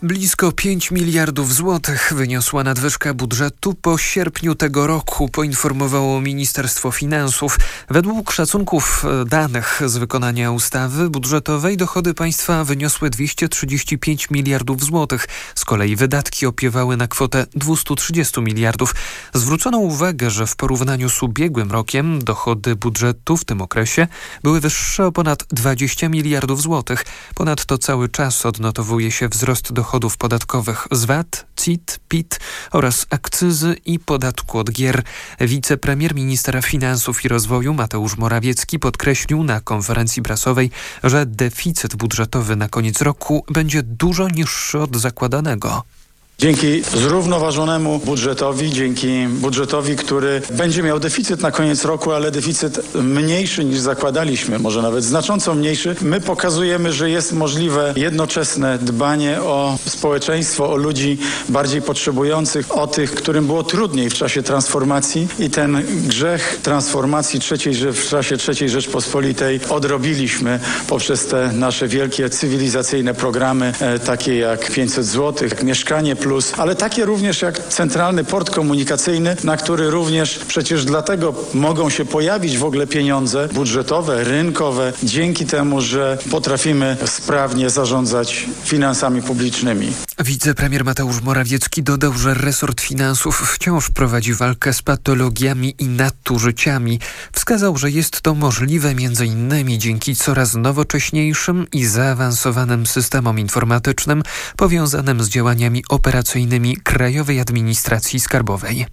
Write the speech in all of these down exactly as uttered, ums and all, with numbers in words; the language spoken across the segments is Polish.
Blisko pięć miliardów złotych wyniosła nadwyżka budżetu po sierpniu tego roku, poinformowało Ministerstwo Finansów. Według szacunków danych z wykonania ustawy budżetowej dochody państwa wyniosły dwieście trzydzieści pięć miliardów złotych. Z kolei wydatki opiewały na kwotę dwieście trzydzieści miliardów. Zwrócono uwagę, że w porównaniu z ubiegłym rokiem dochody budżetu w tym okresie były wyższe o ponad dwadzieścia miliardów złotych. Ponadto cały czas odnotowuje się wzrost dochodów podatkowych z V A T, C I T, P I T oraz akcyzy i podatku od gier. Wicepremier ministra finansów i rozwoju Mateusz Morawiecki podkreślił na konferencji prasowej, że deficyt budżetowy na koniec roku będzie dużo niższy od zakładanego. Dzięki zrównoważonemu budżetowi, dzięki budżetowi, który będzie miał deficyt na koniec roku, ale deficyt mniejszy niż zakładaliśmy, może nawet znacząco mniejszy, my pokazujemy, że jest możliwe jednoczesne dbanie o społeczeństwo, o ludzi bardziej potrzebujących, o tych, którym było trudniej w czasie transformacji i ten grzech transformacji trzeciej, w czasie trzeciej Rzeczpospolitej odrobiliśmy poprzez te nasze wielkie cywilizacyjne programy, e, takie jak pięćset złotych, Mieszkanie Plus, ale takie również jak Centralny Port Komunikacyjny, na który również przecież dlatego mogą się pojawić w ogóle pieniądze budżetowe, rynkowe, dzięki temu, że potrafimy sprawnie zarządzać finansami publicznymi. Wicepremier Mateusz Morawiecki dodał, że resort finansów wciąż prowadzi walkę z patologiami i nadużyciami. Wskazał, że jest to możliwe między innymi dzięki coraz nowocześniejszym i zaawansowanym systemom informatycznym powiązanym z działaniami operacyjnymi Krajowej Administracji Skarbowej.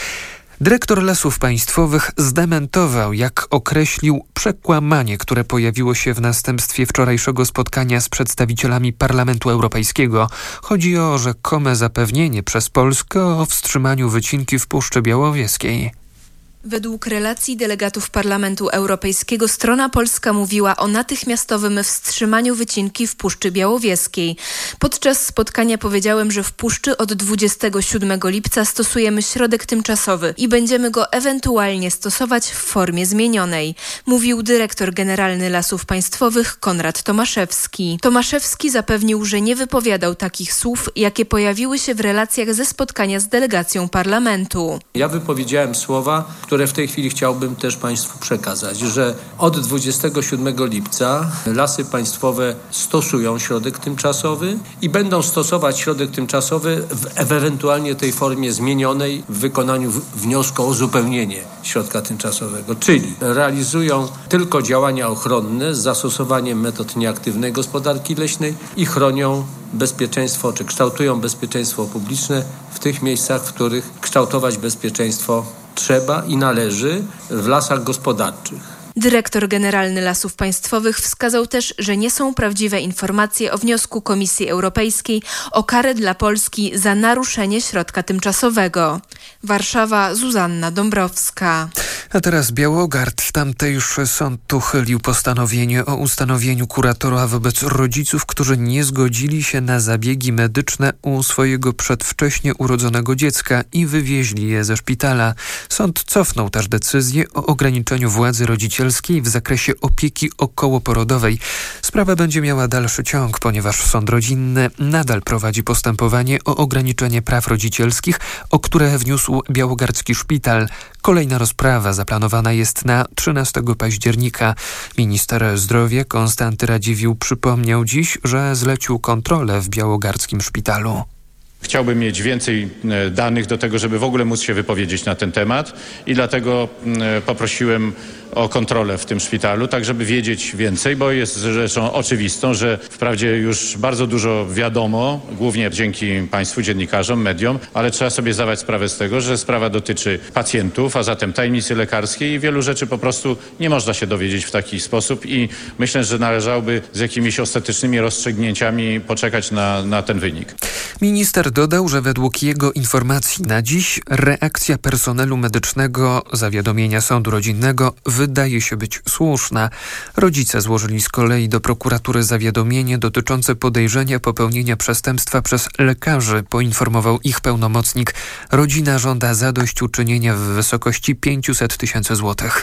Dyrektor Lasów Państwowych zdementował, jak określił, przekłamanie, które pojawiło się w następstwie wczorajszego spotkania z przedstawicielami Parlamentu Europejskiego. Chodzi o rzekome zapewnienie przez Polskę o wstrzymaniu wycinki w Puszczy Białowieskiej. Według relacji delegatów Parlamentu Europejskiego strona polska mówiła o natychmiastowym wstrzymaniu wycinki w Puszczy Białowieskiej. Podczas spotkania powiedziałem, że w Puszczy od dwudziestego siódmego lipca stosujemy środek tymczasowy i będziemy go ewentualnie stosować w formie zmienionej, mówił dyrektor generalny Lasów Państwowych Konrad Tomaszewski. Tomaszewski zapewnił, że nie wypowiadał takich słów, jakie pojawiły się w relacjach ze spotkania z delegacją Parlamentu. Ja wypowiedziałem słowa, które w tej chwili chciałbym też Państwu przekazać, że od dwudziestego siódmego lipca Lasy Państwowe stosują środek tymczasowy i będą stosować środek tymczasowy w ewentualnie tej formie zmienionej w wykonaniu wniosku o uzupełnienie środka tymczasowego, czyli realizują tylko działania ochronne z zastosowaniem metod nieaktywnej gospodarki leśnej i chronią bezpieczeństwo, czy kształtują bezpieczeństwo publiczne w tych miejscach, w których kształtować bezpieczeństwo trzeba i należy w lasach gospodarczych. Dyrektor generalny Lasów Państwowych wskazał też, że nie są prawdziwe informacje o wniosku Komisji Europejskiej o karę dla Polski za naruszenie środka tymczasowego. Warszawa, Zuzanna Dąbrowska. A teraz Białogard. Tamtejszy sąd uchylił postanowienie o ustanowieniu kuratora wobec rodziców, którzy nie zgodzili się na zabiegi medyczne u swojego przedwcześnie urodzonego dziecka i wywieźli je ze szpitala. Sąd cofnął też decyzję o ograniczeniu władzy rodzicielskiej w zakresie opieki okołoporodowej. Sprawa będzie miała dalszy ciąg, ponieważ sąd rodzinny nadal prowadzi postępowanie o ograniczenie praw rodzicielskich, o które wniósł białogardzki szpital. Kolejna rozprawa zaplanowana jest na trzynastego października. Minister zdrowia Konstanty Radziwiłł przypomniał dziś, że zlecił kontrolę w białogardzkim szpitalu. Chciałbym mieć więcej danych do tego, żeby w ogóle móc się wypowiedzieć na ten temat i dlatego poprosiłem o kontrolę w tym szpitalu, tak żeby wiedzieć więcej, bo jest rzeczą oczywistą, że wprawdzie już bardzo dużo wiadomo, głównie dzięki Państwu, dziennikarzom, mediom, ale trzeba sobie zdawać sprawę z tego, że sprawa dotyczy pacjentów, a zatem tajemnicy lekarskiej i wielu rzeczy po prostu nie można się dowiedzieć w taki sposób i myślę, że należałoby z jakimiś ostatecznymi rozstrzygnięciami poczekać na, na ten wynik. Minister dodał, że według jego informacji na dziś reakcja personelu medycznego zawiadomienia sądu rodzinnego wydaje się być słuszna. Rodzice złożyli z kolei do prokuratury zawiadomienie dotyczące podejrzenia popełnienia przestępstwa przez lekarzy, poinformował ich pełnomocnik. Rodzina żąda zadośćuczynienia w wysokości pięćset tysięcy złotych.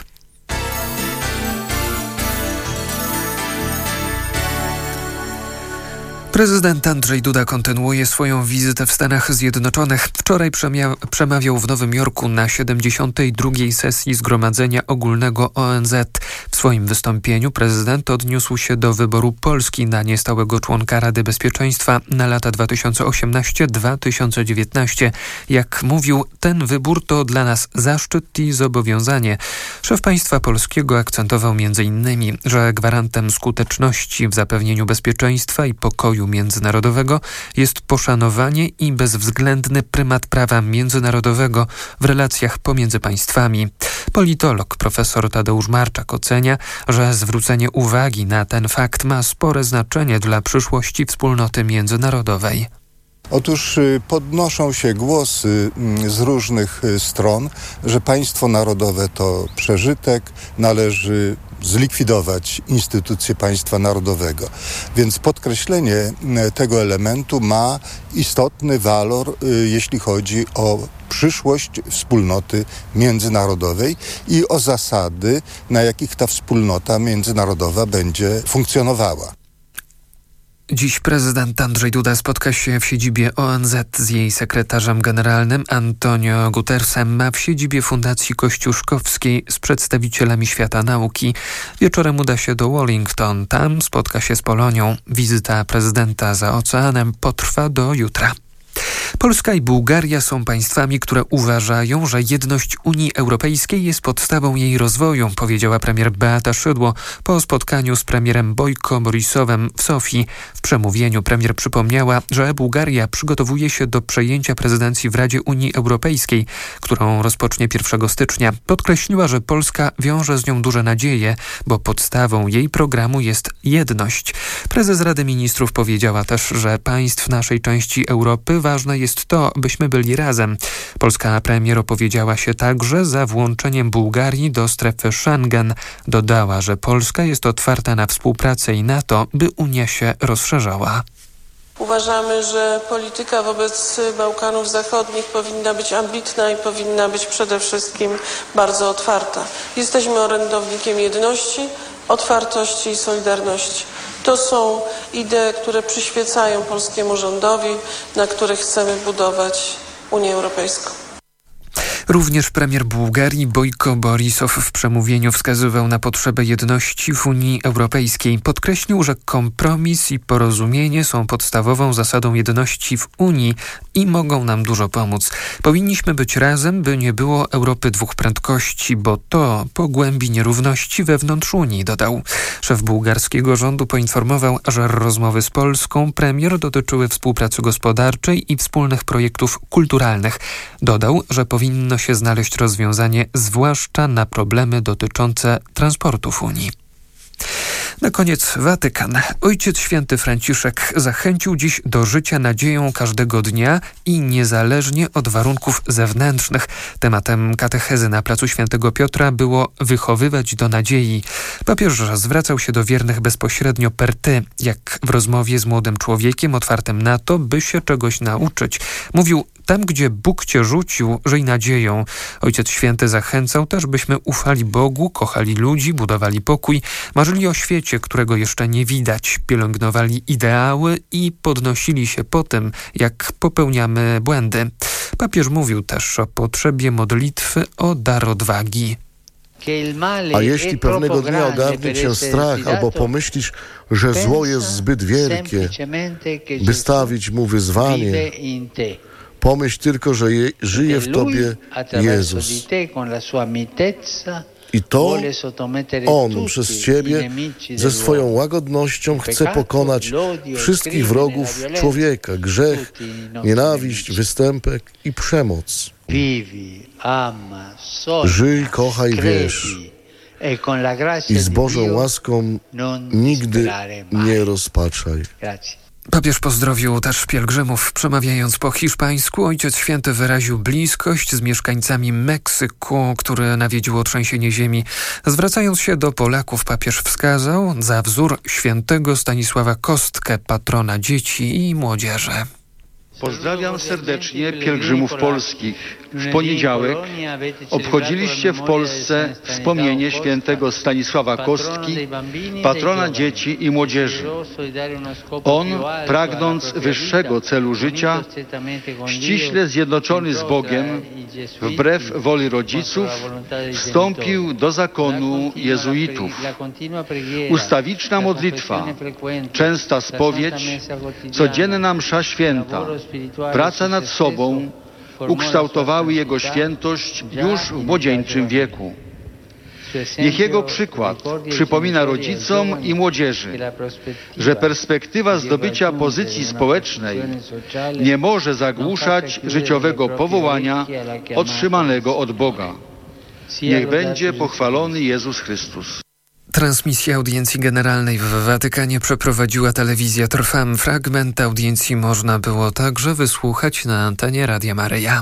Prezydent Andrzej Duda kontynuuje swoją wizytę w Stanach Zjednoczonych. Wczoraj przemia- przemawiał w Nowym Jorku na siedemdziesiątej drugiej sesji Zgromadzenia Ogólnego O N Z. W swoim wystąpieniu prezydent odniósł się do wyboru Polski na niestałego członka Rady Bezpieczeństwa na lata dwa tysiące osiemnasty do dwa tysiące dziewiętnastego. Jak mówił, ten wybór to dla nas zaszczyt i zobowiązanie. Szef państwa polskiego akcentował między innymi, że gwarantem skuteczności w zapewnieniu bezpieczeństwa i pokoju międzynarodowego jest poszanowanie i bezwzględny prymat prawa międzynarodowego w relacjach pomiędzy państwami. Politolog profesor Tadeusz Marczak ocenia, że zwrócenie uwagi na ten fakt ma spore znaczenie dla przyszłości wspólnoty międzynarodowej. Otóż podnoszą się głosy z różnych stron, że państwo narodowe to przeżytek, należy zlikwidować instytucję państwa narodowego. Więc podkreślenie tego elementu ma istotny walor, jeśli chodzi o przyszłość wspólnoty międzynarodowej i o zasady, na jakich ta wspólnota międzynarodowa będzie funkcjonowała. Dziś prezydent Andrzej Duda spotka się w siedzibie O N Z z jej sekretarzem generalnym Antonio Guterresem, a w siedzibie Fundacji Kościuszkowskiej z przedstawicielami świata nauki. Wieczorem uda się do Wellington. Tam spotka się z Polonią. Wizyta prezydenta za oceanem potrwa do jutra. Polska i Bułgaria są państwami, które uważają, że jedność Unii Europejskiej jest podstawą jej rozwoju, powiedziała premier Beata Szydło po spotkaniu z premierem Bojko Borisowem w Sofii. W przemówieniu premier przypomniała, że Bułgaria przygotowuje się do przejęcia prezydencji w Radzie Unii Europejskiej, którą rozpocznie pierwszego stycznia. Podkreśliła, że Polska wiąże z nią duże nadzieje, bo podstawą jej programu jest jedność. Prezes Rady Ministrów powiedziała też, że państw naszej części Europy ważne jest to, byśmy byli razem. Polska premier opowiedziała się także za włączeniem Bułgarii do strefy Schengen. Dodała, że Polska jest otwarta na współpracę i na to, by Unia się rozszerzała. Uważamy, że polityka wobec Bałkanów Zachodnich powinna być ambitna i powinna być przede wszystkim bardzo otwarta. Jesteśmy orędownikiem jedności, otwartości i solidarności. To są idee, które przyświecają polskiemu rządowi, na których chcemy budować Unię Europejską. Również premier Bułgarii Bojko Borisow w przemówieniu wskazywał na potrzebę jedności w Unii Europejskiej. Podkreślił, że kompromis i porozumienie są podstawową zasadą jedności w Unii i mogą nam dużo pomóc. Powinniśmy być razem, by nie było Europy dwóch prędkości, bo to pogłębi nierówności wewnątrz Unii, dodał. Szef bułgarskiego rządu poinformował, że rozmowy z Polską premier dotyczyły współpracy gospodarczej i wspólnych projektów kulturalnych. Dodał, że powinno się znaleźć rozwiązanie zwłaszcza na problemy dotyczące transportu w Unii. Na koniec Watykan. Ojciec Święty Franciszek zachęcił dziś do życia nadzieją każdego dnia i niezależnie od warunków zewnętrznych. Tematem katechezy na placu Świętego Piotra było wychowywać do nadziei. Papież zwracał się do wiernych bezpośrednio per ty, jak w rozmowie z młodym człowiekiem otwartym na to, by się czegoś nauczyć. Mówił: tam, gdzie Bóg cię rzucił, żyj nadzieją. Ojciec Święty zachęcał też, byśmy ufali Bogu, kochali ludzi, budowali pokój, marzyli o świecie, którego jeszcze nie widać, pielęgnowali ideały i podnosili się po tym, jak popełniamy błędy. Papież mówił też o potrzebie modlitwy o dar odwagi. A jeśli pewnego dnia ogarnie cię strach albo pomyślisz, że zło jest zbyt wielkie, by stawić mu wyzwanie, pomyśl tylko, że je, żyje w tobie Jezus. I to On przez ciebie ze swoją łagodnością chce pokonać wszystkich wrogów człowieka, grzech, nienawiść, występek i przemoc. Żyj, kochaj, wierz i z Bożą łaską nigdy nie rozpaczaj. Papież pozdrowił też pielgrzymów. Przemawiając po hiszpańsku, Ojciec Święty wyraził bliskość z mieszkańcami Meksyku, który nawiedziło trzęsienie ziemi. Zwracając się do Polaków, papież wskazał za wzór świętego Stanisława Kostkę, patrona dzieci i młodzieży. Pozdrawiam serdecznie pielgrzymów polskich. W poniedziałek obchodziliście w Polsce wspomnienie świętego Stanisława Kostki, patrona dzieci i młodzieży. On, pragnąc wyższego celu życia, ściśle zjednoczony z Bogiem, wbrew woli rodziców, wstąpił do zakonu jezuitów. Ustawiczna modlitwa, częsta spowiedź, codzienna msza święta, praca nad sobą ukształtowały jego świętość już w młodzieńczym wieku. Niech jego przykład przypomina rodzicom i młodzieży, że perspektywa zdobycia pozycji społecznej nie może zagłuszać życiowego powołania otrzymanego od Boga. Niech będzie pochwalony Jezus Chrystus. Transmisję audiencji generalnej w Watykanie przeprowadziła telewizja Trwam. Fragment audiencji można było także wysłuchać na antenie Radia Maryja.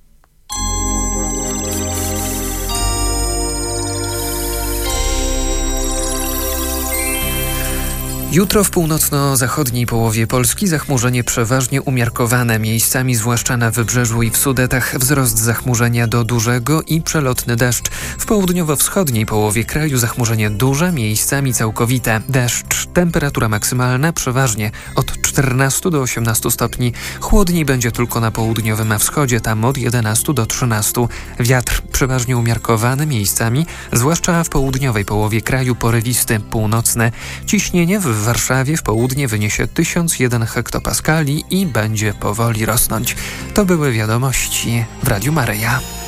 Jutro w północno-zachodniej połowie Polski zachmurzenie przeważnie umiarkowane, miejscami zwłaszcza na Wybrzeżu i w Sudetach wzrost zachmurzenia do dużego i przelotny deszcz. W południowo-wschodniej połowie kraju zachmurzenie duże, miejscami całkowite. Deszcz, temperatura maksymalna przeważnie od czternastu do osiemnastu stopni. Chłodniej będzie tylko na południowym a wschodzie, tam od jedenastu do trzynastu. Wiatr przeważnie umiarkowany, miejscami, zwłaszcza w południowej połowie kraju porywisty, północny. Ciśnienie w W Warszawie w południe wyniesie tysiąc jeden hektopaskali i będzie powoli rosnąć. To były wiadomości w Radiu Maryja.